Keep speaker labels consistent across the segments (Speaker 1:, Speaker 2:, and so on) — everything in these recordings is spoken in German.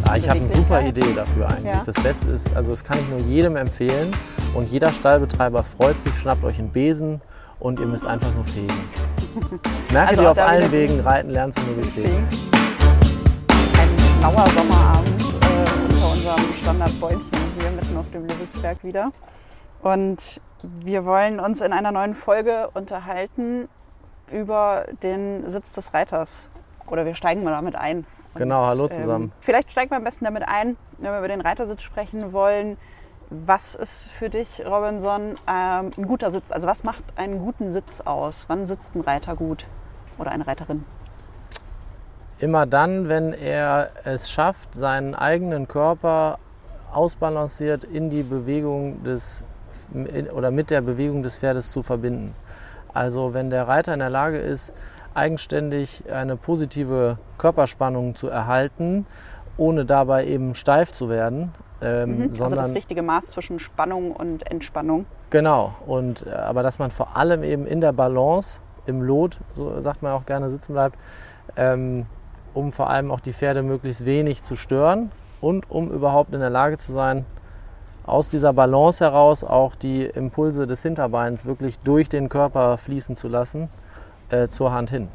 Speaker 1: Ich habe eine super Idee dafür eigentlich. Ja. Das Beste ist, also das kann ich nur jedem empfehlen und jeder Stallbetreiber freut sich, schnappt euch einen Besen und ihr müsst einfach nur fegen. Merkt ihr auf allen Wegen, reiten lernen zu nur fegen.
Speaker 2: Ein blauer Sommerabend unter unserem Standardbäumchen hier mitten auf dem Levelsberg wieder. Und wir wollen uns in einer neuen Folge unterhalten über den Sitz des Reiters. Oder wir steigen mal damit ein.
Speaker 1: Genau, hallo zusammen.
Speaker 2: Vielleicht steigen wir am besten damit ein, wenn wir über den Reitersitz sprechen wollen. Was ist für dich, Robinson, ein guter Sitz? Also was macht einen guten Sitz aus? Wann sitzt ein Reiter gut oder eine Reiterin?
Speaker 1: Immer dann, wenn er es schafft, seinen eigenen Körper ausbalanciert in die Bewegung mit der Bewegung des Pferdes zu verbinden. Also wenn der Reiter in der Lage ist, eigenständig eine positive Körperspannung zu erhalten, ohne dabei eben steif zu werden.
Speaker 2: Also das richtige Maß zwischen Spannung und Entspannung.
Speaker 1: Genau, aber dass man vor allem eben in der Balance, im Lot, so sagt man auch gerne, sitzen bleibt, um vor allem auch die Pferde möglichst wenig zu stören und um überhaupt in der Lage zu sein, aus dieser Balance heraus auch die Impulse des Hinterbeins wirklich durch den Körper fließen zu lassen, zur Hand hin.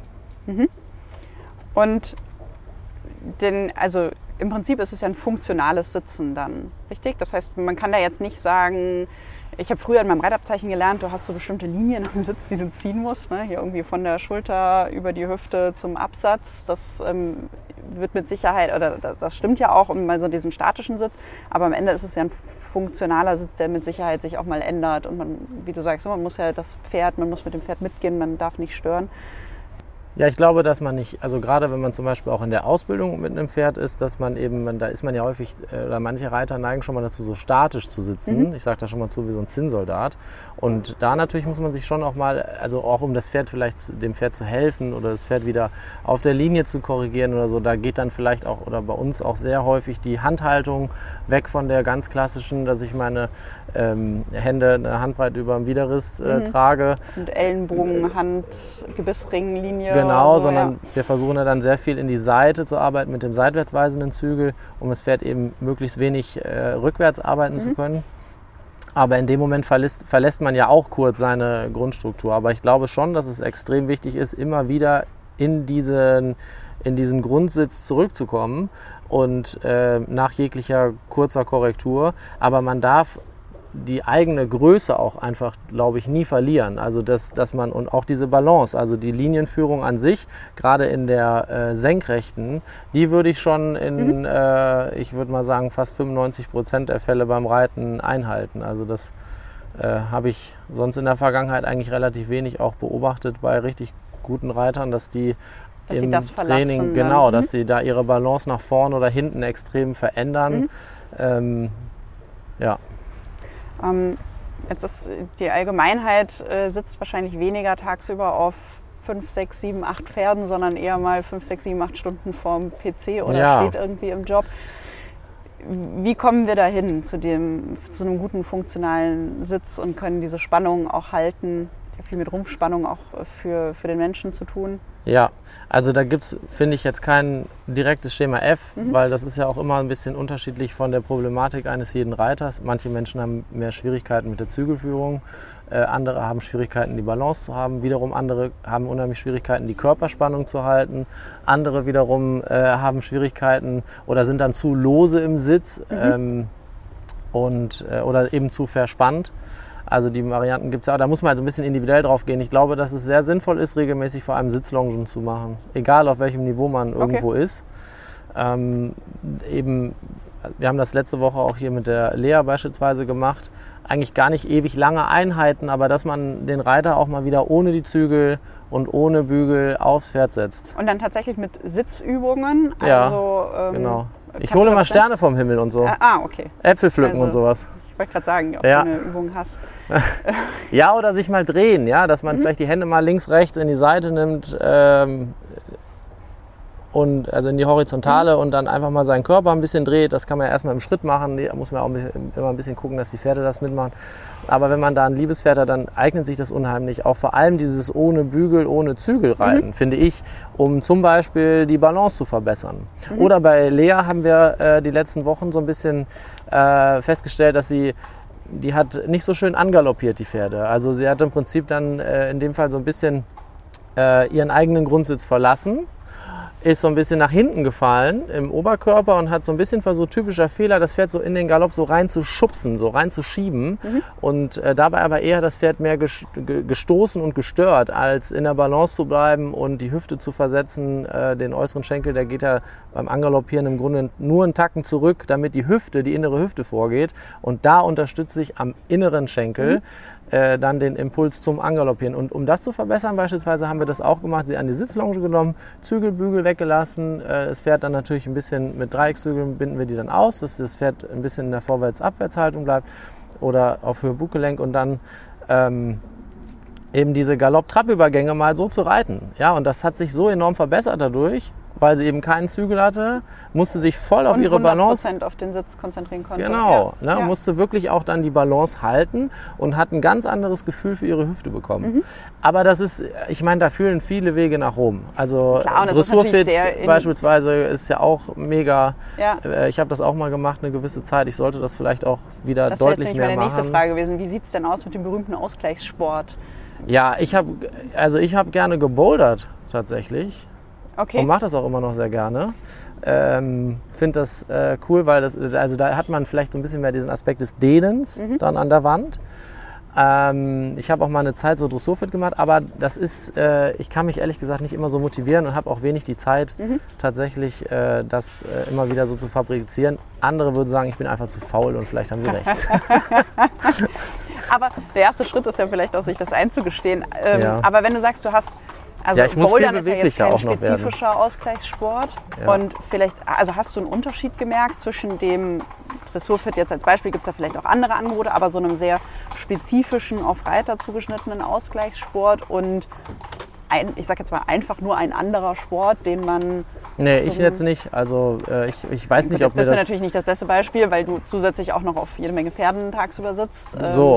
Speaker 2: Und also im Prinzip ist es ja ein funktionales Sitzen dann, richtig? Das heißt, man kann da jetzt nicht sagen, ich habe früher in meinem Reitabzeichen gelernt, du hast so bestimmte Linien am Sitz, die du ziehen musst, ne? Hier irgendwie von der Schulter über die Hüfte zum Absatz. Das wird mit Sicherheit, oder das stimmt ja auch, um mal so diesen statischen Sitz, aber am Ende ist es ja ein funktionaler Sitz, der mit Sicherheit sich auch mal ändert und man, wie du sagst, man muss mit dem Pferd mitgehen, man darf nicht stören.
Speaker 1: Ja, ich glaube, dass man nicht, also gerade wenn man zum Beispiel auch in der Ausbildung mit einem Pferd ist, dass man eben, da ist man ja häufig, oder manche Reiter neigen schon mal dazu, so statisch zu sitzen. Ich sage da schon mal zu, wie so ein Zinnsoldat. Und da natürlich muss man sich schon auch mal, also auch um das Pferd vielleicht, dem Pferd zu helfen oder das Pferd wieder auf der Linie zu korrigieren oder so, da geht dann vielleicht auch, oder bei uns auch sehr häufig die Handhaltung weg von der ganz klassischen, dass ich meine Hände eine Handbreit über dem Widerrist trage.
Speaker 2: Und Ellenbogen, Hand, Gebissringlinie.
Speaker 1: Genau,
Speaker 2: so,
Speaker 1: sondern wir versuchen ja dann sehr viel in die Seite zu arbeiten mit dem seitwärts weisenden Zügel, um das Pferd eben möglichst wenig rückwärts arbeiten zu können. Aber in dem Moment verlässt man ja auch kurz seine Grundstruktur. Aber ich glaube schon, dass es extrem wichtig ist, immer wieder in diesen Grundsitz zurückzukommen und nach jeglicher kurzer Korrektur. Aber man darf die eigene Größe auch einfach, glaube ich, nie verlieren. Also dass man, und auch diese Balance, also die Linienführung an sich, gerade in der Senkrechten, die würde ich schon in, ich würde mal sagen, fast 95% der Fälle beim Reiten einhalten. Also das habe ich sonst in der Vergangenheit eigentlich relativ wenig auch beobachtet bei richtig guten Reitern, dass die im Training, genau, dass sie da ihre Balance nach vorn oder hinten extrem verändern. Ja.
Speaker 2: Jetzt ist die Allgemeinheit sitzt wahrscheinlich weniger tagsüber auf 5, 6, 7, 8 Pferden, sondern eher mal 5, 6, 7, 8 Stunden vorm PC oder steht irgendwie im Job. Wie kommen wir dahin zu einem guten funktionalen Sitz und können diese Spannung auch halten? Ja, viel mit Rumpfspannung auch für den Menschen zu tun.
Speaker 1: Ja, also da gibt es, finde ich, jetzt kein direktes Schema F, weil das ist ja auch immer ein bisschen unterschiedlich von der Problematik eines jeden Reiters. Manche Menschen haben mehr Schwierigkeiten mit der Zügelführung, andere haben Schwierigkeiten, die Balance zu haben, wiederum andere haben unheimlich Schwierigkeiten, die Körperspannung zu halten, andere wiederum haben Schwierigkeiten oder sind dann zu lose im Sitz oder eben zu verspannt. Also die Varianten gibt es ja auch, da muss man halt ein bisschen individuell drauf gehen. Ich glaube, dass es sehr sinnvoll ist, regelmäßig vor allem Sitzlongen zu machen. Egal auf welchem Niveau man irgendwo ist. Wir haben das letzte Woche auch hier mit der Lea beispielsweise gemacht. Eigentlich gar nicht ewig lange Einheiten, aber dass man den Reiter auch mal wieder ohne die Zügel und ohne Bügel aufs Pferd setzt.
Speaker 2: Und dann tatsächlich mit Sitzübungen?
Speaker 1: Also, ja, genau. Ich hole mal Sterne vom Himmel und so.
Speaker 2: Okay.
Speaker 1: Äpfel pflücken und sowas.
Speaker 2: Ich wollte gerade sagen, ob du eine Übung hast.
Speaker 1: Ja, oder sich mal drehen, ja, dass man vielleicht die Hände mal links, rechts in die Seite nimmt. und also in die Horizontale und dann einfach mal seinen Körper ein bisschen dreht. Das kann man ja erstmal im Schritt machen. Da muss man auch immer ein bisschen gucken, dass die Pferde das mitmachen. Aber wenn man da ein Liebespferd hat, dann eignet sich das unheimlich. Auch vor allem dieses ohne Bügel, ohne Zügel reiten, finde ich, um zum Beispiel die Balance zu verbessern. Oder bei Lea haben wir die letzten Wochen so ein bisschen festgestellt, dass die hat nicht so schön angaloppiert, die Pferde. Also sie hat im Prinzip dann in dem Fall so ein bisschen ihren eigenen Grundsitz verlassen, ist so ein bisschen nach hinten gefallen im Oberkörper und hat so ein bisschen versucht, typischer Fehler, das Pferd so in den Galopp so rein zu schubsen, so rein zu schieben und dabei aber eher das Pferd mehr gestoßen und gestört, als in der Balance zu bleiben und die Hüfte zu versetzen, den äußeren Schenkel, der geht ja beim Angaloppieren im Grunde nur einen Tacken zurück, damit die Hüfte, die innere Hüfte vorgeht und da unterstütze ich am inneren Schenkel dann den Impuls zum Angaloppieren. Und um das zu verbessern beispielsweise haben wir das auch gemacht, sie an die Sitzlonge genommen, Zügelbügel weggelassen, das Pferd dann natürlich ein bisschen mit Dreieckszügeln binden wir die dann aus, dass das Pferd ein bisschen in der Vorwärts-Abwärtshaltung bleibt oder auf Höhe-Buggelenk und dann eben diese Galopp-Trab-Übergänge mal so zu reiten. Ja, und das hat sich so enorm verbessert dadurch, weil sie eben keinen Zügel hatte, musste sich voll auf ihre Balance...
Speaker 2: 100% auf den Sitz konzentrieren konnte.
Speaker 1: Genau, musste wirklich auch dann die Balance halten und hat ein ganz anderes Gefühl für ihre Hüfte bekommen. Aber das ist, ich meine, da führen viele Wege nach Rom. Also Dressurfit beispielsweise ist ja auch mega. Ja. Ich habe das auch mal gemacht eine gewisse Zeit. Ich sollte das vielleicht auch wieder deutlich mehr machen. Das wäre meine nächste
Speaker 2: Frage gewesen. Wie sieht es denn aus mit dem berühmten Ausgleichssport?
Speaker 1: Ja, ich hab gerne gebouldert tatsächlich. Okay. Und mache das auch immer noch sehr gerne. Finde das cool, weil da hat man vielleicht so ein bisschen mehr diesen Aspekt des Dehnens dann an der Wand. Ich habe auch mal eine Zeit so Dressurfit gemacht, aber das ist, ich kann mich ehrlich gesagt nicht immer so motivieren und habe auch wenig die Zeit, tatsächlich das immer wieder so zu fabrizieren. Andere würden sagen, ich bin einfach zu faul und vielleicht haben sie recht.
Speaker 2: Aber der erste Schritt ist ja vielleicht auch, sich das einzugestehen. Aber wenn du sagst, du hast... Also
Speaker 1: ich muss
Speaker 2: Bouldern ist ja jetzt kein spezifischer
Speaker 1: werden.
Speaker 2: Ausgleichssport. Ja. Und vielleicht, also hast du einen Unterschied gemerkt zwischen dem Dressurfit jetzt als Beispiel, gibt es ja vielleicht auch andere Angebote, aber so einem sehr spezifischen, auf Reiter zugeschnittenen Ausgleichssport und ich sag jetzt mal einfach nur ein anderer Sport, den man...
Speaker 1: Nee, ich jetzt nicht. Also ich weiß nicht, ob mir das...
Speaker 2: Das ist natürlich nicht das beste Beispiel, weil du zusätzlich auch noch auf jede Menge Pferden tagsüber sitzt.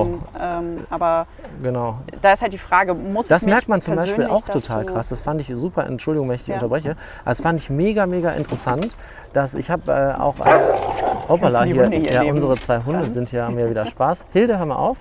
Speaker 2: Aber
Speaker 1: genau.
Speaker 2: Da ist halt die Frage, muss
Speaker 1: das
Speaker 2: ich mich
Speaker 1: merkt man zum Beispiel auch total krass. Das fand ich super, Entschuldigung, wenn ich dich unterbreche. Aber das fand ich mega, mega interessant, dass ich habe auch... Hoppala, hier unsere zwei Hunde sind hier, haben ja wieder Spaß. Hilde, hör mal auf.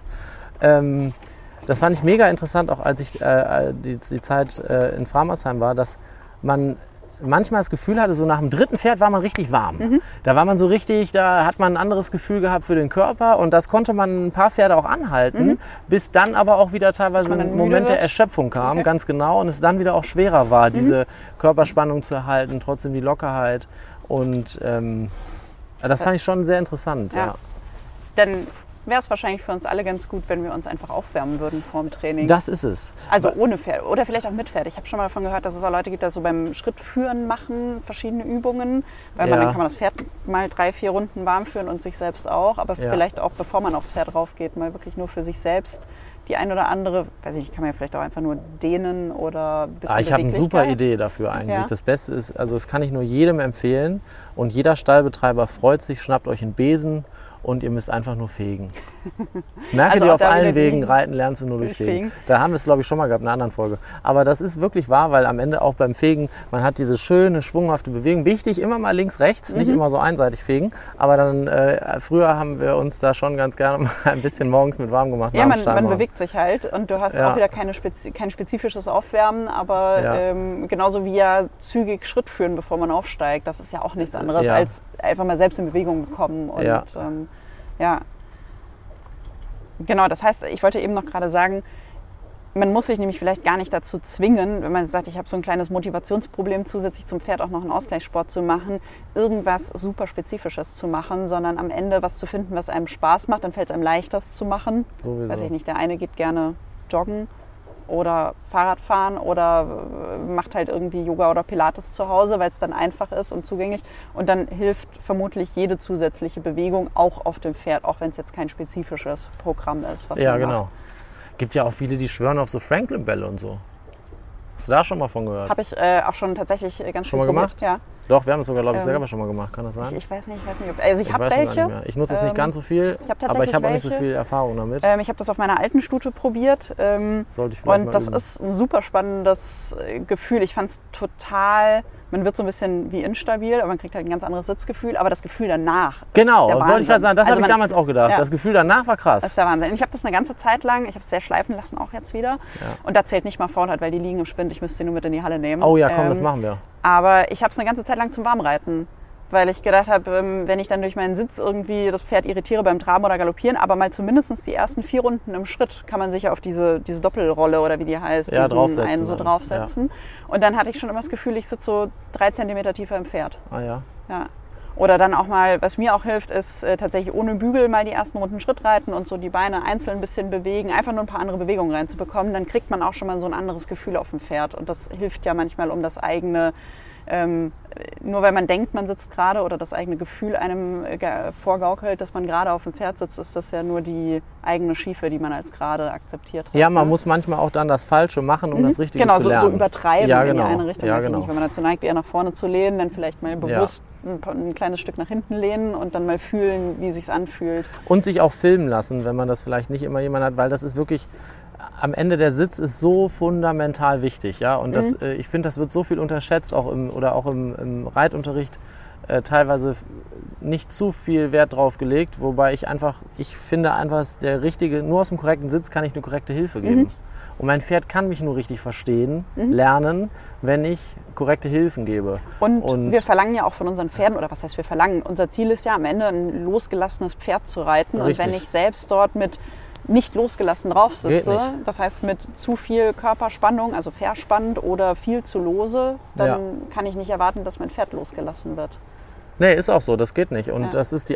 Speaker 1: Das fand ich mega interessant, auch als ich die Zeit in Framersheim war, dass man manchmal das Gefühl hatte, so nach dem dritten Pferd war man richtig warm. Da war man so richtig, da hat man ein anderes Gefühl gehabt für den Körper und das konnte man ein paar Pferde auch anhalten, bis dann aber auch wieder teilweise ein Moment der Erschöpfung kam, ganz genau, und es dann wieder auch schwerer war, diese Körperspannung zu erhalten, trotzdem die Lockerheit und das fand ich schon sehr interessant. Ja.
Speaker 2: Dann wäre es wahrscheinlich für uns alle ganz gut, wenn wir uns einfach aufwärmen würden vor dem Training.
Speaker 1: Das ist es.
Speaker 2: Also ohne Pferd oder vielleicht auch mit Pferd. Ich habe schon mal davon gehört, dass es auch Leute gibt, die so beim Schrittführen machen, verschiedene Übungen. Weil dann kann man das Pferd mal 3-4 Runden warm führen und sich selbst auch. Aber vielleicht auch, bevor man aufs Pferd rauf geht, mal wirklich nur für sich selbst die ein oder andere, weiß ich, kann man ja vielleicht auch einfach nur dehnen oder ein bisschen
Speaker 1: Ich habe eine super Idee dafür eigentlich. Ja. Das Beste ist, also das kann ich nur jedem empfehlen und jeder Stallbetreiber freut sich, schnappt euch einen Besen und ihr müsst einfach nur fegen. Merke dir auf allen Wegen, reiten lernst du nur durch Fegen. Da haben wir es, glaube ich, schon mal gehabt in einer anderen Folge. Aber das ist wirklich wahr, weil am Ende auch beim Fegen, man hat diese schöne, schwunghafte Bewegung. Wichtig, immer mal links, rechts, nicht immer so einseitig fegen. Aber dann, früher haben wir uns da schon ganz gerne mal ein bisschen morgens mit warm gemacht.
Speaker 2: Ja, man bewegt sich halt und du hast auch wieder kein spezifisches Aufwärmen, aber genauso wie zügig Schritt führen, bevor man aufsteigt. Das ist ja auch nichts anderes als einfach mal selbst in Bewegung kommen. Und genau, das heißt, ich wollte eben noch gerade sagen, man muss sich nämlich vielleicht gar nicht dazu zwingen, wenn man sagt, ich habe so ein kleines Motivationsproblem, zusätzlich zum Pferd auch noch einen Ausgleichssport zu machen, irgendwas super Spezifisches zu machen, sondern am Ende was zu finden, was einem Spaß macht, dann fällt es einem leichter, es zu machen.
Speaker 1: Sowieso.
Speaker 2: Weiß ich nicht, der eine geht gerne joggen oder Fahrradfahren oder macht halt irgendwie Yoga oder Pilates zu Hause, weil es dann einfach ist und zugänglich. Und dann hilft vermutlich jede zusätzliche Bewegung auch auf dem Pferd, auch wenn es jetzt kein spezifisches Programm ist. Was man
Speaker 1: genau. Gibt ja auch viele, die schwören auf so Franklin-Bälle und so. Hast du da schon mal von gehört?
Speaker 2: Habe ich auch schon tatsächlich ganz
Speaker 1: Schon mal gemacht?
Speaker 2: Ja.
Speaker 1: Doch, wir haben es sogar, glaube ich, selber schon mal gemacht. Kann das sein?
Speaker 2: Ich weiß nicht. Also ich habe welche.
Speaker 1: Ich nutze es nicht ganz so viel, aber ich habe auch nicht so viel Erfahrung damit.
Speaker 2: Ich habe das auf meiner alten Stute probiert.
Speaker 1: Sollte ich vielleicht
Speaker 2: und
Speaker 1: mal
Speaker 2: das
Speaker 1: üben.
Speaker 2: ist ein super spannendes Gefühl. Ich fand es total... Man wird so ein bisschen wie instabil, aber man kriegt halt ein ganz anderes Sitzgefühl. Aber das Gefühl danach
Speaker 1: Genau,
Speaker 2: ist der
Speaker 1: wollte ich gerade sagen. Das
Speaker 2: also
Speaker 1: habe ich damals auch gedacht.
Speaker 2: Ja.
Speaker 1: Das Gefühl danach war krass.
Speaker 2: Das ist der Wahnsinn. Ich habe das eine ganze Zeit lang, ich habe es sehr schleifen lassen auch jetzt wieder. Ja. Und da zählt nicht mal Vorderrad, weil die liegen im Spind. Ich müsste sie nur mit in die Halle nehmen.
Speaker 1: Oh ja, komm, das machen wir.
Speaker 2: Aber ich habe es eine ganze Zeit lang zum Warmreiten. Weil ich gedacht habe, wenn ich dann durch meinen Sitz irgendwie das Pferd irritiere beim Traben oder Galoppieren, aber mal zumindest die ersten 4 Runden im Schritt kann man sich ja auf diese Doppelrolle oder wie die heißt,
Speaker 1: ja,
Speaker 2: einen so draufsetzen. Ja. Und dann hatte ich schon immer das Gefühl, ich sitze so 3 Zentimeter tiefer im Pferd.
Speaker 1: Ah ja.
Speaker 2: Ja. Oder dann auch mal, was mir auch hilft, ist tatsächlich ohne Bügel mal die ersten Runden Schritt reiten und so die Beine einzeln ein bisschen bewegen, einfach nur ein paar andere Bewegungen reinzubekommen. Dann kriegt man auch schon mal so ein anderes Gefühl auf dem Pferd. Und das hilft ja manchmal, um das eigene... nur weil man denkt, man sitzt gerade oder das eigene Gefühl einem vorgaukelt, dass man gerade auf dem Pferd sitzt, ist das ja nur die eigene Schiefe, die man als gerade akzeptiert hat.
Speaker 1: Ja, man muss manchmal auch dann das Falsche machen, um das Richtige zu lernen.
Speaker 2: Genau, so übertreiben
Speaker 1: ja,
Speaker 2: in die eine Richtung.
Speaker 1: Ja,
Speaker 2: nicht, wenn man dazu neigt, eher nach vorne zu lehnen, dann vielleicht mal bewusst ein kleines Stück nach hinten lehnen und dann mal fühlen, wie es sich anfühlt.
Speaker 1: Und sich auch filmen lassen, wenn man das vielleicht nicht immer jemand hat, weil das ist wirklich... Am Ende der Sitz ist so fundamental wichtig, ja. Und das, ich finde, das wird so viel unterschätzt, auch im Reitunterricht teilweise nicht zu viel Wert drauf gelegt, wobei ich finde einfach, nur aus dem korrekten Sitz kann ich eine korrekte Hilfe geben. Und mein Pferd kann mich nur richtig verstehen, lernen, wenn ich korrekte Hilfen gebe.
Speaker 2: Und wir verlangen ja auch von unseren Pferden, oder was heißt wir verlangen? Unser Ziel ist ja am Ende ein losgelassenes Pferd zu reiten.
Speaker 1: Richtig.
Speaker 2: Und wenn ich selbst dort mit nicht losgelassen drauf sitze, das heißt mit zu viel Körperspannung, also verspannt oder viel zu lose, dann kann ich nicht erwarten, dass mein Pferd losgelassen wird.
Speaker 1: Nee, ist auch so, das geht nicht. Und das ist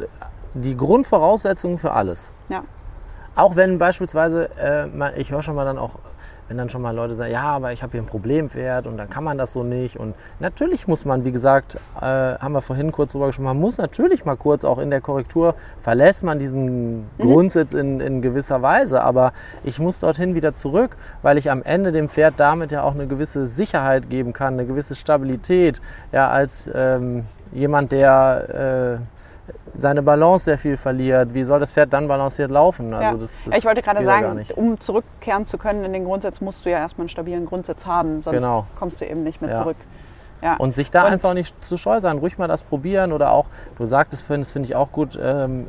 Speaker 1: die Grundvoraussetzung für alles.
Speaker 2: Ja.
Speaker 1: Auch wenn beispielsweise, ich höre schon mal dann auch, wenn dann schon mal Leute sagen, ja, aber ich habe hier ein Problempferd und dann kann man das so nicht. Und natürlich muss man, wie gesagt, haben wir vorhin kurz drüber gesprochen, man muss natürlich mal kurz auch in der Korrektur, verlässt man diesen Grundsitz in gewisser Weise. Aber ich muss dorthin wieder zurück, weil ich am Ende dem Pferd damit ja auch eine gewisse Sicherheit geben kann, eine gewisse Stabilität. Ja, als jemand, der... seine Balance sehr viel verliert. Wie soll das Pferd dann balanciert laufen? Also das
Speaker 2: ich wollte gerade sagen, um zurückkehren zu können in den Grundsatz, musst du ja erstmal einen stabilen Grundsatz haben, sonst kommst du eben nicht mehr zurück. Ja.
Speaker 1: Und sich da einfach nicht zu scheu sein, ruhig mal das probieren oder auch, du sagtest vorhin, das finde ich auch gut,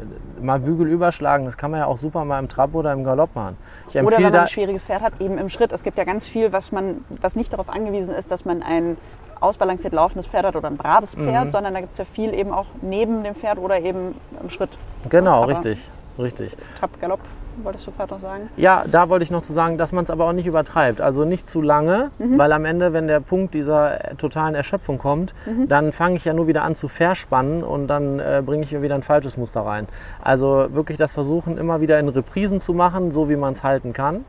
Speaker 1: mal Bügel überschlagen, das kann man ja auch super mal im Trab oder im Galopp machen.
Speaker 2: Oder wenn man ein schwieriges Pferd hat, eben im Schritt. Es gibt ja ganz viel, was nicht darauf angewiesen ist, dass man ein ausbalanciert laufendes Pferd hat oder ein braves Pferd, sondern da gibt es ja viel eben auch neben dem Pferd oder eben im Schritt.
Speaker 1: Genau, richtig.
Speaker 2: Trab, Galopp, wolltest du gerade noch sagen?
Speaker 1: Ja, da wollte ich noch zu sagen, dass man es aber auch nicht übertreibt. Also nicht zu lange, weil am Ende, wenn der Punkt dieser totalen Erschöpfung kommt, dann fange ich ja nur wieder an zu verspannen und dann bringe ich wieder ein falsches Muster rein. Also wirklich das Versuchen, immer wieder in Reprisen zu machen, so wie man es halten kann.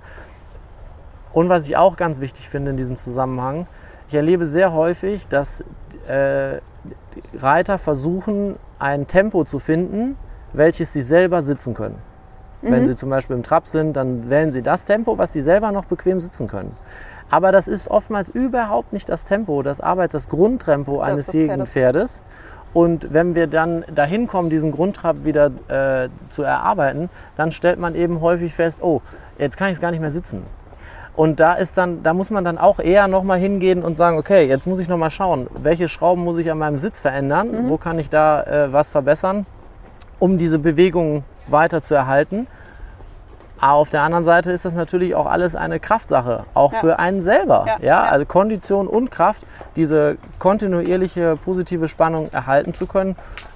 Speaker 1: Und was ich auch ganz wichtig finde in diesem Zusammenhang, ich erlebe sehr häufig, dass Reiter versuchen, ein Tempo zu finden, welches sie selber sitzen können. Wenn sie zum Beispiel im Trab sind, dann wählen sie das Tempo, was sie selber noch bequem sitzen können. Aber das ist oftmals überhaupt nicht das Tempo, das Grundtempo eines jeden Pferdes. Und wenn wir dann dahin kommen, diesen Grundtrab wieder zu erarbeiten, dann stellt man eben häufig fest, oh, jetzt kann ich es gar nicht mehr sitzen. Und da muss man dann auch eher nochmal hingehen und sagen, okay, jetzt muss ich nochmal schauen, welche Schrauben muss ich an meinem Sitz verändern, wo kann ich da was verbessern, um diese Bewegung weiter zu erhalten. Aber auf der anderen Seite ist das natürlich auch alles eine Kraftsache, auch für einen selber. Also Kondition und Kraft, diese kontinuierliche positive Spannung erhalten zu können.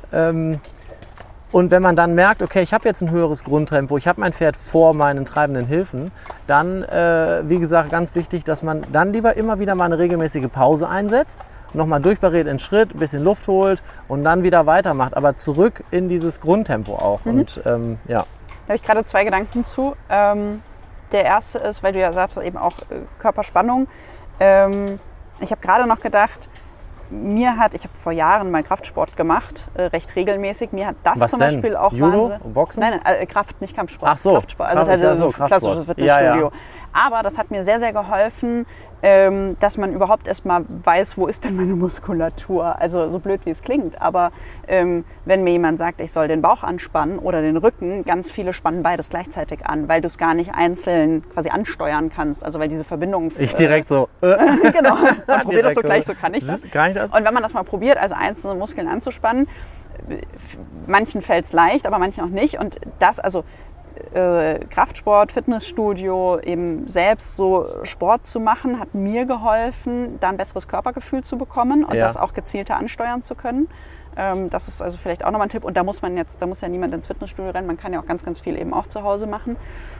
Speaker 1: Und wenn man dann merkt, okay, ich habe jetzt ein höheres Grundtempo, ich habe mein Pferd vor meinen treibenden Hilfen, dann, wie gesagt, ganz wichtig, dass man dann lieber immer wieder mal eine regelmäßige Pause einsetzt, nochmal durchbarriert in Schritt, ein bisschen Luft holt und dann wieder weitermacht, aber zurück in dieses Grundtempo auch. Und
Speaker 2: Da habe ich gerade 2 Gedanken zu. Der erste ist, weil du ja sagst, eben auch Körperspannung. Ich habe gerade noch gedacht, ich habe vor Jahren mal Kraftsport gemacht, recht regelmäßig. Mir hat das zum Beispiel auch
Speaker 1: Judo, Boxen?
Speaker 2: Nein, Kraft, nicht Kampfsport.
Speaker 1: Ach so,
Speaker 2: Kraftsport. Also
Speaker 1: Kraftsport.
Speaker 2: klassisches Fitnessstudio. Aber das hat mir sehr, sehr geholfen, dass man überhaupt erstmal weiß, wo ist denn meine Muskulatur. Also so blöd, wie es klingt. Aber wenn mir jemand sagt, ich soll den Bauch anspannen oder den Rücken, ganz viele spannen beides gleichzeitig an, weil du es gar nicht einzeln quasi ansteuern kannst. Also weil diese Verbindung...
Speaker 1: Ich direkt so.
Speaker 2: Genau, probier das so gleich, so kann ich das.
Speaker 1: Kann ich das?
Speaker 2: Und wenn man das mal probiert, also einzelne Muskeln anzuspannen, manchen fällt es leicht, aber manchen auch nicht. Und das, also Kraftsport, Fitnessstudio, eben selbst so Sport zu machen, hat mir geholfen, da ein besseres Körpergefühl zu bekommen und das auch gezielter ansteuern zu können. Das ist also vielleicht auch nochmal ein Tipp. Und da muss ja niemand ins Fitnessstudio rennen, man kann ja auch ganz, ganz viel eben auch zu Hause machen.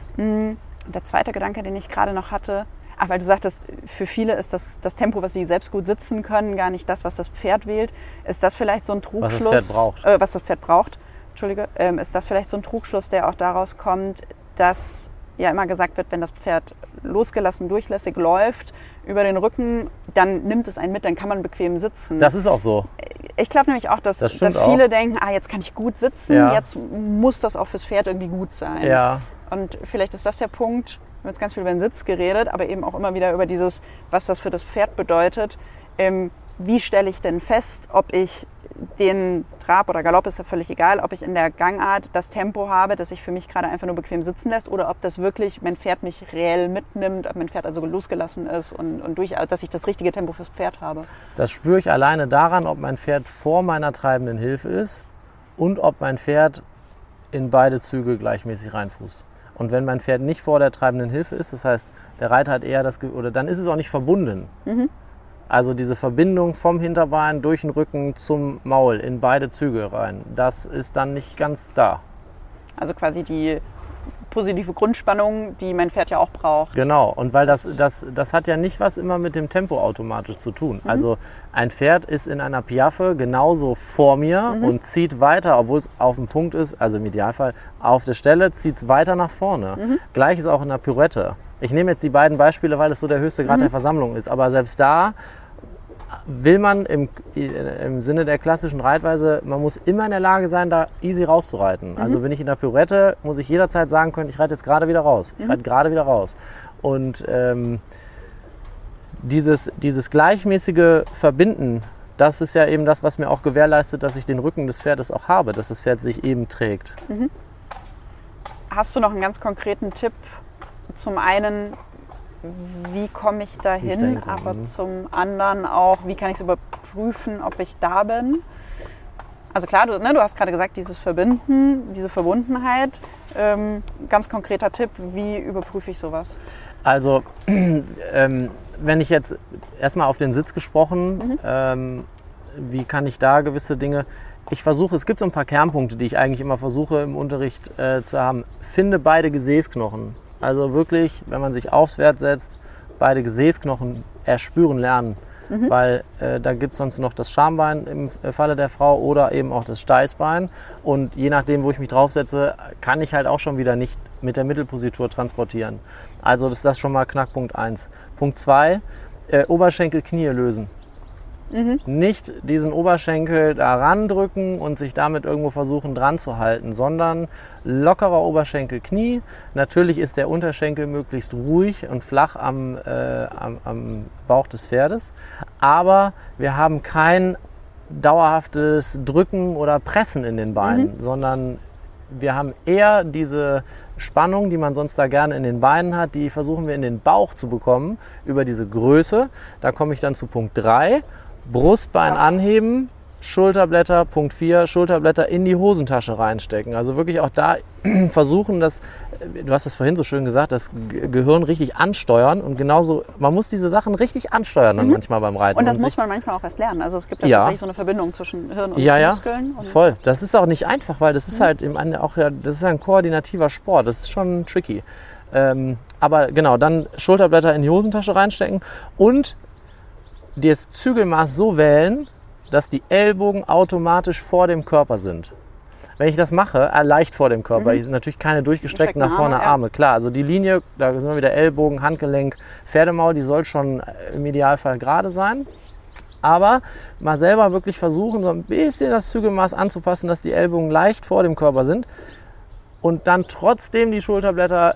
Speaker 2: Der zweite Gedanke, den ich gerade noch hatte, weil du sagtest, für viele ist das Tempo, was sie selbst gut sitzen können, gar nicht das, was das Pferd wählt. Ist das vielleicht so ein Trugschluss? Was das Pferd braucht. Entschuldige, ist das vielleicht so ein Trugschluss, der auch daraus kommt, dass ja immer gesagt wird, wenn das Pferd losgelassen, durchlässig läuft über den Rücken, dann nimmt es einen mit, dann kann man bequem sitzen.
Speaker 1: Das ist auch so.
Speaker 2: Ich glaube nämlich auch, dass viele denken, jetzt kann ich gut sitzen, jetzt muss das auch fürs Pferd irgendwie gut sein.
Speaker 1: Ja.
Speaker 2: Und vielleicht ist das der Punkt, wir haben jetzt ganz viel über den Sitz geredet, aber eben auch immer wieder über dieses, was das für das Pferd bedeutet. Wie stelle ich denn fest, ob ich den Trab oder Galopp, ist ja völlig egal, ob ich in der Gangart das Tempo habe, das sich für mich gerade einfach nur bequem sitzen lässt oder ob das wirklich mein Pferd mich reell mitnimmt, ob mein Pferd also losgelassen ist und dass ich das richtige Tempo fürs Pferd habe.
Speaker 1: Das spüre ich alleine daran, ob mein Pferd vor meiner treibenden Hilfe ist und ob mein Pferd in beide Züge gleichmäßig reinfußt. Und wenn mein Pferd nicht vor der treibenden Hilfe ist, das heißt, der Reiter hat eher dann ist es auch nicht verbunden. Mhm. Also diese Verbindung vom Hinterbein durch den Rücken zum Maul in beide Züge rein, das ist dann nicht ganz da.
Speaker 2: Also quasi die positive Grundspannung, die mein Pferd ja auch braucht.
Speaker 1: Genau, und weil das hat ja nicht was immer mit dem Tempo automatisch zu tun. Mhm. Also ein Pferd ist in einer Piaffe genauso vor mir und zieht weiter, obwohl es auf dem Punkt ist, also im Idealfall auf der Stelle, zieht es weiter nach vorne. Mhm. Gleiches auch in der Pirouette. Ich nehme jetzt die beiden Beispiele, weil es so der höchste Grad der Versammlung ist. Aber selbst da will man im Sinne der klassischen Reitweise, man muss immer in der Lage sein, da easy rauszureiten. Also wenn ich in der Pirouette, muss ich jederzeit sagen können, ich reite jetzt gerade wieder raus. Ich reite gerade wieder raus. Und dieses gleichmäßige Verbinden, das ist ja eben das, was mir auch gewährleistet, dass ich den Rücken des Pferdes auch habe, dass das Pferd sich eben trägt. Mhm.
Speaker 2: Hast du noch einen ganz konkreten Tipp? Zum einen, wie komme ich dahin, aber zum anderen auch, wie kann ich es überprüfen, ob ich da bin? Also klar, du hast gerade gesagt, dieses Verbinden, diese Verbundenheit. Ganz konkreter Tipp, wie überprüfe ich sowas?
Speaker 1: Also, wenn ich jetzt erstmal auf den Sitz gesprochen, wie kann ich da gewisse Dinge... es gibt so ein paar Kernpunkte, die ich eigentlich immer versuche im Unterricht zu haben. Finde beide Gesäßknochen. Also wirklich, wenn man sich aufs Pferd setzt, beide Gesäßknochen erspüren lernen. Weil da gibt es sonst noch das Schambein im Falle der Frau oder eben auch das Steißbein. Und je nachdem, wo ich mich draufsetze, kann ich halt auch schon wieder nicht mit der Mittelpositur transportieren. Also das ist schon mal Knackpunkt 1. Punkt 2, Oberschenkel, Knie lösen. Nicht diesen Oberschenkel da randrücken und sich damit irgendwo versuchen dran zu halten, sondern lockerer Oberschenkel, Knie. Natürlich ist der Unterschenkel möglichst ruhig und flach am Bauch des Pferdes, aber wir haben kein dauerhaftes Drücken oder Pressen in den Beinen, sondern wir haben eher diese Spannung, die man sonst da gerne in den Beinen hat, die versuchen wir in den Bauch zu bekommen über diese Größe. Da komme ich dann zu Punkt 3. Brustbein anheben, Schulterblätter, Punkt 4, Schulterblätter in die Hosentasche reinstecken. Also wirklich auch da versuchen, du hast das vorhin so schön gesagt, das Gehirn richtig ansteuern und genauso, man muss diese Sachen richtig ansteuern dann manchmal beim Reiten.
Speaker 2: Und das muss man manchmal auch erst lernen. Also es gibt ja tatsächlich so eine Verbindung zwischen Hirn und Muskeln.
Speaker 1: Ja, voll. Das ist auch nicht einfach, weil das ist halt das ist ein koordinativer Sport. Das ist schon tricky. Aber genau, dann Schulterblätter in die Hosentasche reinstecken und das Zügelmaß so wählen, dass die Ellbogen automatisch vor dem Körper sind. Wenn ich das mache, leicht vor dem Körper, sind natürlich keine durchgestreckten nach vorne Arme. Klar, also die Linie, da sind wir wieder Ellbogen, Handgelenk, Pferdemaul, die soll schon im Idealfall gerade sein. Aber mal selber wirklich versuchen, so ein bisschen das Zügelmaß anzupassen, dass die Ellbogen leicht vor dem Körper sind und dann trotzdem die Schulterblätter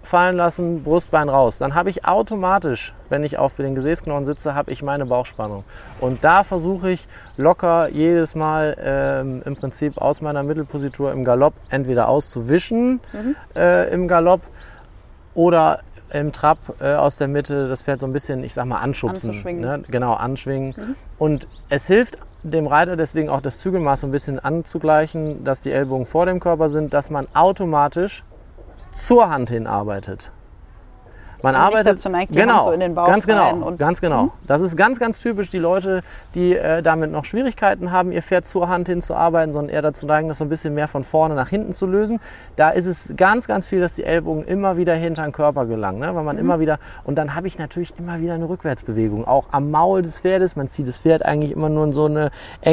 Speaker 1: fallen lassen, Brustbein raus. Dann habe ich automatisch, wenn ich auf den Gesäßknochen sitze, habe ich meine Bauchspannung. Und da versuche ich locker jedes Mal im Prinzip aus meiner Mittelpositur im Galopp entweder auszuwischen im Galopp oder im Trab aus der Mitte das Pferd so ein bisschen, ich sag mal, anschubsen. Ne? Genau, anschwingen. Und es hilft dem Reiter deswegen auch das Zügelmaß so ein bisschen anzugleichen, dass die Ellbogen vor dem Körper sind, dass man automatisch zur Hand hin arbeitet. Man arbeitet
Speaker 2: dazu neigt, die Hand so in den Bauch
Speaker 1: ganz genau,
Speaker 2: rein und
Speaker 1: ganz genau. Das ist ganz, ganz typisch. Die Leute, die damit noch Schwierigkeiten haben, ihr Pferd zur Hand hin zu arbeiten, sondern eher dazu neigen, das so ein bisschen mehr von vorne nach hinten zu lösen. Da ist es ganz, ganz viel, dass die Ellbogen immer wieder hinter den Körper gelangen, ne? Weil man immer wieder, und dann habe ich natürlich immer wieder eine Rückwärtsbewegung, auch am Maul des Pferdes. Man zieht das Pferd eigentlich immer nur in so einen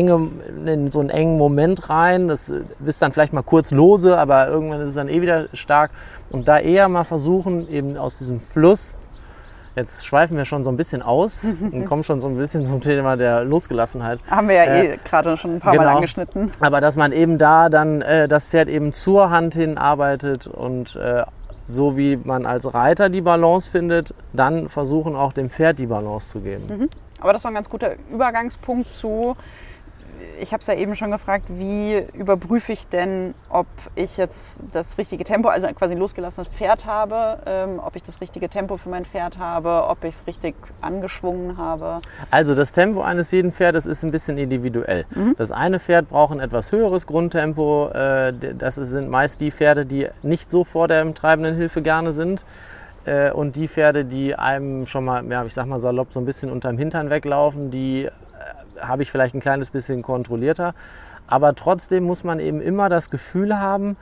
Speaker 1: engen Moment rein. Das ist dann vielleicht mal kurz lose, aber irgendwann ist es dann eh wieder stark. Und da eher mal versuchen, eben aus diesem Fluss, jetzt schweifen wir schon so ein bisschen aus und kommen schon so ein bisschen zum Thema der Losgelassenheit.
Speaker 2: Haben wir ja gerade schon ein paar Mal angeschnitten.
Speaker 1: Aber dass man eben da dann das Pferd eben zur Hand hin arbeitet und so wie man als Reiter die Balance findet, dann versuchen auch dem Pferd die Balance zu geben.
Speaker 2: Aber das ist ein ganz guter Übergangspunkt zu, ich habe es ja eben schon gefragt, wie überprüfe ich denn, ob ich jetzt das richtige Tempo, also quasi ein losgelassenes Pferd habe, ob ich das richtige Tempo für mein Pferd habe, ob ich es richtig angeschwungen habe?
Speaker 1: Also das Tempo eines jeden Pferdes ist ein bisschen individuell. Das eine Pferd braucht ein etwas höheres Grundtempo. Das sind meist die Pferde, die nicht so vor der treibenden Hilfe gerne sind. Und die Pferde, die einem schon mal, ja, ich sag mal salopp, so ein bisschen unterm Hintern weglaufen, die habe ich vielleicht ein kleines bisschen kontrollierter. Aber trotzdem muss man eben immer das Gefühl haben,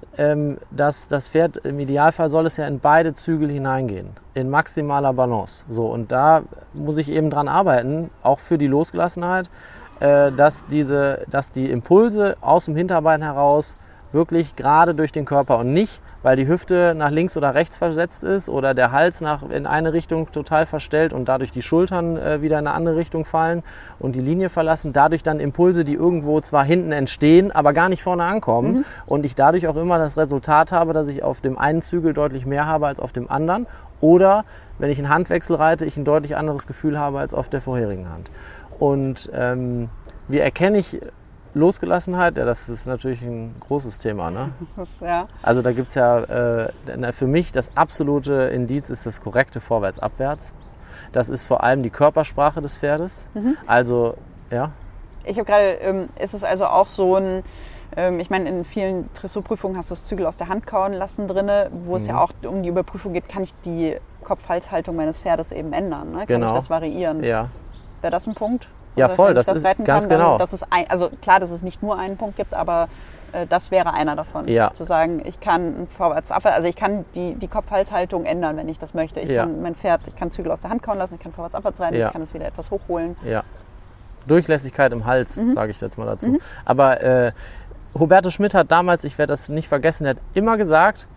Speaker 1: dass das Pferd, im Idealfall soll es ja in beide Zügel hineingehen, in maximaler Balance. So, und da muss ich eben dran arbeiten, auch für die Losgelassenheit, dass die Impulse aus dem Hinterbein heraus wirklich gerade durch den Körper und nicht, weil die Hüfte nach links oder rechts versetzt ist oder der Hals in eine Richtung total verstellt und dadurch die Schultern wieder in eine andere Richtung fallen und die Linie verlassen. Dadurch dann Impulse, die irgendwo zwar hinten entstehen, aber gar nicht vorne ankommen. Und ich dadurch auch immer das Resultat habe, dass ich auf dem einen Zügel deutlich mehr habe als auf dem anderen. Oder wenn ich einen Handwechsel reite, ich ein deutlich anderes Gefühl habe als auf der vorherigen Hand. Und wie erkenne ich Losgelassenheit? Ja, das ist natürlich ein großes Thema. Ne?
Speaker 2: Ja.
Speaker 1: Also da gibt es ja, für mich das absolute Indiz ist das korrekte Vorwärts-Abwärts. Das ist vor allem die Körpersprache des Pferdes. Also, ja.
Speaker 2: Ich habe gerade, ist es also auch so ein, ich meine, in vielen Dressurprüfungen hast du das Zügel aus der Hand kauen lassen drin, wo es ja auch um die Überprüfung geht, kann ich die Kopf-Hals-Haltung meines Pferdes eben ändern? Ne? Kann ich das variieren?
Speaker 1: Ja.
Speaker 2: Wäre das ein Punkt?
Speaker 1: Ja, voll, das ist ganz genau.
Speaker 2: Dass es also klar, dass es nicht nur einen Punkt gibt, aber das wäre einer davon.
Speaker 1: Ja.
Speaker 2: Zu sagen, ich kann also ich kann die Kopf-Hals-Haltung ändern, wenn ich das möchte. Ich kann mein Pferd, ich kann Zügel aus der Hand kauen lassen, ich kann vorwärts-abwärts rein, ich kann es wieder etwas hochholen.
Speaker 1: Ja. Durchlässigkeit im Hals, sage ich jetzt mal dazu. Aber Hubertus Schmidt hat damals, ich werde das nicht vergessen, er hat immer gesagt,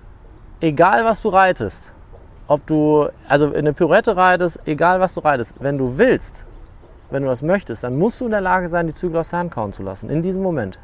Speaker 1: egal was du reitest, ob du also eine Pirouette reitest, egal was du reitest, wenn du willst, wenn du das möchtest, dann musst du in der Lage sein, die Zügel aus der Hand kauen zu lassen, in diesem Moment.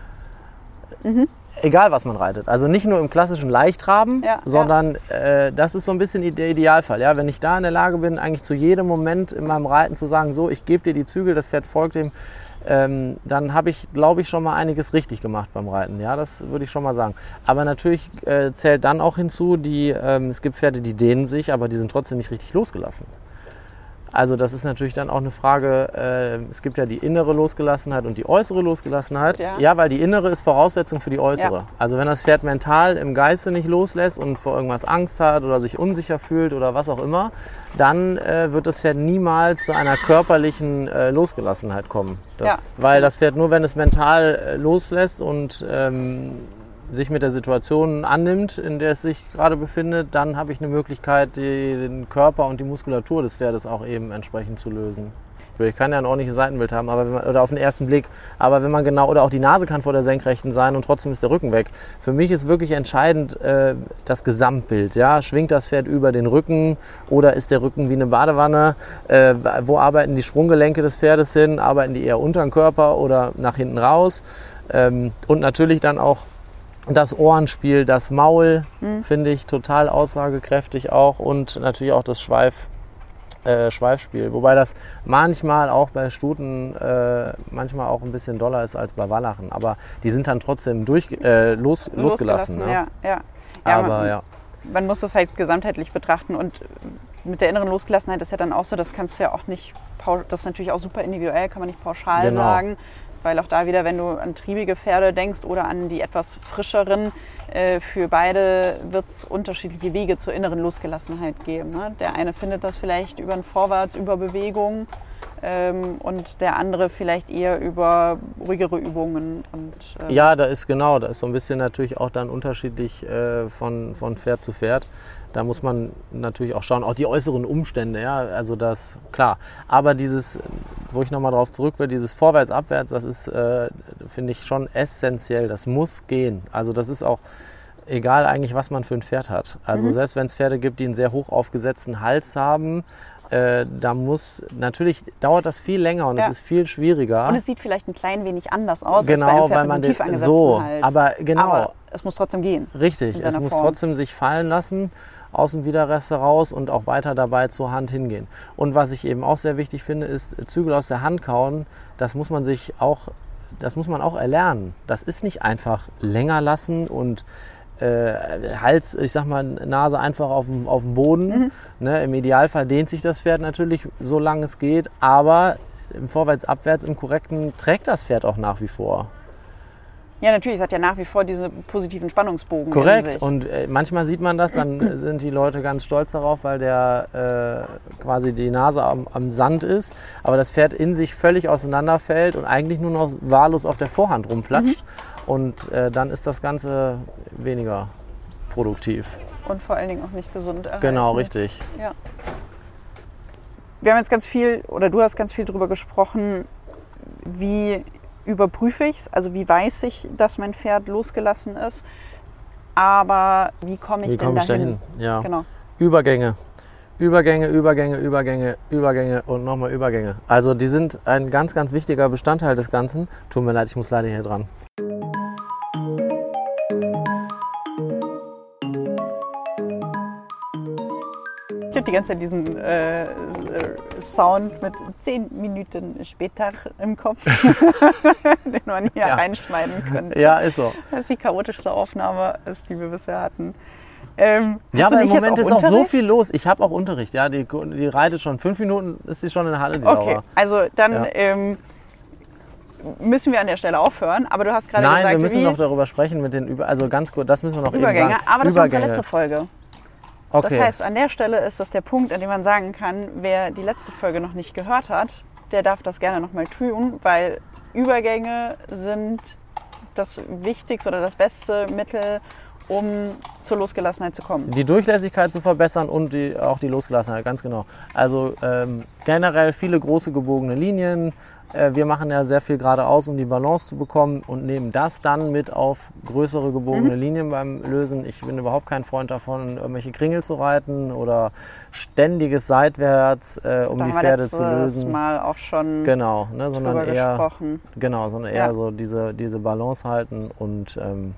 Speaker 1: Egal, was man reitet. Also nicht nur im klassischen Leichtraben, sondern das ist so ein bisschen der Idealfall. Ja? Wenn ich da in der Lage bin, eigentlich zu jedem Moment in meinem Reiten zu sagen, so, ich gebe dir die Zügel, das Pferd folgt dem, dann habe ich, glaube ich, schon mal einiges richtig gemacht beim Reiten. Ja, das würde ich schon mal sagen. Aber natürlich zählt dann auch hinzu, es gibt Pferde, die dehnen sich, aber die sind trotzdem nicht richtig losgelassen. Also das ist natürlich dann auch eine Frage, es gibt ja die innere Losgelassenheit und die äußere Losgelassenheit. Ja, weil die innere ist Voraussetzung für die äußere. Ja. Also wenn das Pferd mental im Geiste nicht loslässt und vor irgendwas Angst hat oder sich unsicher fühlt oder was auch immer, dann wird das Pferd niemals zu einer körperlichen Losgelassenheit kommen. Weil das Pferd nur, wenn es mental loslässt und sich mit der Situation annimmt, in der es sich gerade befindet, dann habe ich eine Möglichkeit, den Körper und die Muskulatur des Pferdes auch eben entsprechend zu lösen. Ich kann ja ein ordentliches Seitenbild haben, oder auf den ersten Blick, aber wenn man genau, oder auch die Nase kann vor der Senkrechten sein und trotzdem ist der Rücken weg. Für mich ist wirklich entscheidend das Gesamtbild. Ja? Schwingt das Pferd über den Rücken oder ist der Rücken wie eine Badewanne? Wo arbeiten die Sprunggelenke des Pferdes hin? Arbeiten die eher unter den Körper oder nach hinten raus? Und natürlich dann auch Das Ohrenspiel, das Maul finde ich total aussagekräftig auch und natürlich auch das Schweifspiel. Wobei das manchmal auch bei Stuten manchmal auch ein bisschen doller ist als bei Wallachen. Aber die sind dann trotzdem losgelassen. Ne?
Speaker 2: Ja.
Speaker 1: Aber
Speaker 2: man muss das halt gesamtheitlich betrachten und mit der inneren Losgelassenheit ist ja dann auch so, das kannst du ja auch nicht, das ist natürlich auch super individuell, kann man nicht pauschal sagen. Weil auch da wieder, wenn du an triebige Pferde denkst oder an die etwas frischeren, für beide wird es unterschiedliche Wege zur inneren Losgelassenheit geben. Ne? Der eine findet das vielleicht über ein Vorwärts, über Bewegung und der andere vielleicht eher über ruhigere Übungen.
Speaker 1: Ja, da ist so ein bisschen natürlich auch dann unterschiedlich von Pferd zu Pferd. Da muss man natürlich auch schauen, auch die äußeren Umstände, ja, also das, klar. Aber dieses, wo ich nochmal drauf zurück will, dieses Vorwärts, Abwärts, das ist, finde ich, schon essentiell, das muss gehen. Also das ist auch egal eigentlich, was man für ein Pferd hat. Also selbst wenn es Pferde gibt, die einen sehr hoch aufgesetzten Hals haben, natürlich dauert das viel länger und es ist viel schwieriger.
Speaker 2: Und es sieht vielleicht ein klein wenig anders aus,
Speaker 1: genau,
Speaker 2: als bei einem Pferd
Speaker 1: weil man
Speaker 2: mit einem tief angesetzten Hals.
Speaker 1: Aber
Speaker 2: es muss trotzdem gehen.
Speaker 1: Richtig, es muss trotzdem sich fallen lassen, aus dem Widerreste raus und auch weiter dabei zur Hand hingehen. Und was ich eben auch sehr wichtig finde, ist Zügel aus der Hand kauen. Das muss man auch erlernen. Das ist nicht einfach länger lassen und Hals, ich sag mal, Nase einfach auf dem Boden. Ne? Im Idealfall dehnt sich das Pferd natürlich, solange es geht, aber im Vorwärts, Abwärts, im Korrekten trägt das Pferd auch nach wie vor.
Speaker 2: Ja, natürlich, es hat ja nach wie vor diesen positiven Spannungsbogen.
Speaker 1: Korrekt, und manchmal sieht man das, dann sind die Leute ganz stolz darauf, weil der quasi die Nase am Sand ist, aber das Pferd in sich völlig auseinanderfällt und eigentlich nur noch wahllos auf der Vorhand rumplatscht. Und dann ist das Ganze weniger produktiv.
Speaker 2: Und vor allen Dingen auch nicht gesund erhalten.
Speaker 1: Genau, richtig.
Speaker 2: Ja. Wir haben jetzt ganz viel, oder du hast ganz viel darüber gesprochen, wie überprüfe ich es, also wie weiß ich, dass mein Pferd losgelassen ist, aber wie komme ich denn dahin?
Speaker 1: Ja.
Speaker 2: Genau.
Speaker 1: Übergänge und nochmal Übergänge. Also die sind ein ganz, ganz wichtiger Bestandteil des Ganzen. Tut mir leid, ich muss leider hier dran.
Speaker 2: Ich habe die ganze Zeit diesen Sound mit 10 Minuten später im Kopf, den man hier reinschneiden könnte.
Speaker 1: Ja, ist so.
Speaker 2: Das ist die chaotischste Aufnahme, die wir bisher hatten.
Speaker 1: Ja, aber im Moment ist auch so viel los. Ich habe auch Unterricht. Ja, die reitet schon 5 Minuten, ist sie schon in der Halle, die
Speaker 2: Okay,
Speaker 1: Laura.
Speaker 2: also dann müssen wir an der Stelle aufhören. Aber du hast gerade gesagt,
Speaker 1: wir müssen noch darüber sprechen mit den also ganz kurz, das müssen wir noch
Speaker 2: Übergänge.
Speaker 1: Eben sagen.
Speaker 2: Aber das war unsere letzte Folge.
Speaker 1: Okay.
Speaker 2: Das heißt, an der Stelle ist das der Punkt, an dem man sagen kann, wer die letzte Folge noch nicht gehört hat, der darf das gerne nochmal tun, weil Übergänge sind das wichtigste oder das beste Mittel, um zur Losgelassenheit zu kommen.
Speaker 1: Die Durchlässigkeit zu verbessern und auch die Losgelassenheit, ganz genau. Also generell viele große gebogene Linien. Wir machen ja sehr viel geradeaus, um die Balance zu bekommen und nehmen das dann mit auf größere gebogene Linien beim Lösen. Ich bin überhaupt kein Freund davon, irgendwelche Kringel zu reiten oder ständiges Seitwärts, um die Pferde zu lösen.
Speaker 2: Mal auch schon
Speaker 1: sondern eher
Speaker 2: gesprochen.
Speaker 1: Genau, sondern eher so diese Balance halten und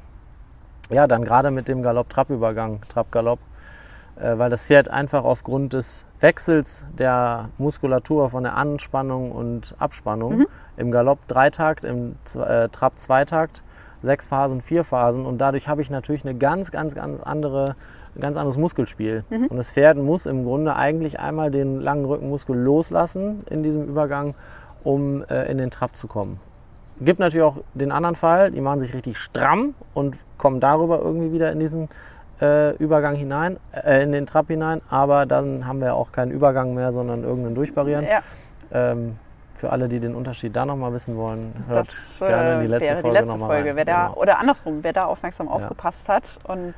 Speaker 1: dann gerade mit dem Galopp-Trab-Übergang, Trab-Galopp, weil das Pferd einfach aufgrund des Wechsels der Muskulatur von der Anspannung und Abspannung im Galopp 3-Takt, im Trab 2-Takt, 6 Phasen, 4 Phasen und dadurch habe ich natürlich ein ganz anderes Muskelspiel. Und das Pferd muss im Grunde eigentlich einmal den langen Rückenmuskel loslassen in diesem Übergang, um in den Trab zu kommen. Gibt natürlich auch den anderen Fall, die machen sich richtig stramm und kommen darüber irgendwie wieder in diesen Übergang hinein, in den Trab hinein, aber dann haben wir auch keinen Übergang mehr, sondern irgendeinen Durchbarrieren. Ja. Für alle, die den Unterschied da nochmal wissen wollen, hört gerne die letzte Folge nochmal rein.
Speaker 2: Oder andersrum, wer da aufmerksam aufgepasst hat und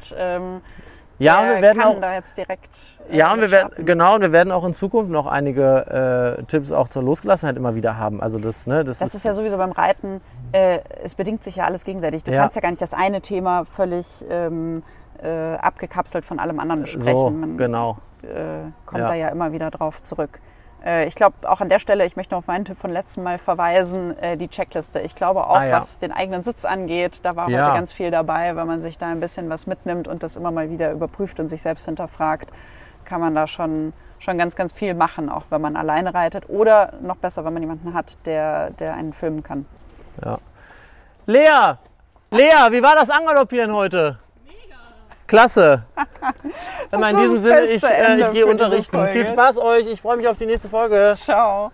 Speaker 1: wir werden
Speaker 2: kann
Speaker 1: auch
Speaker 2: da jetzt direkt
Speaker 1: und wir werden auch in Zukunft noch einige Tipps auch zur Losgelassenheit immer wieder haben. Also das
Speaker 2: ist ja sowieso beim Reiten, es bedingt sich ja alles gegenseitig. Du kannst ja gar nicht das eine Thema völlig abgekapselt von allem anderen besprechen.
Speaker 1: So,
Speaker 2: Man kommt da ja immer wieder drauf zurück. Ich glaube auch an der Stelle, ich möchte noch auf meinen Tipp von letztem Mal verweisen, die Checkliste. Ich glaube auch, was den eigenen Sitz angeht, da war heute ganz viel dabei, wenn man sich da ein bisschen was mitnimmt und das immer mal wieder überprüft und sich selbst hinterfragt, kann man da schon ganz, ganz viel machen, auch wenn man alleine reitet oder noch besser, wenn man jemanden hat, der einen filmen kann.
Speaker 1: Ja. Lea, wie war das Angaloppieren heute? Mega! Klasse! In diesem Sinne, ich gehe unterrichten. Viel Spaß euch, ich freue mich auf die nächste Folge.
Speaker 2: Ciao!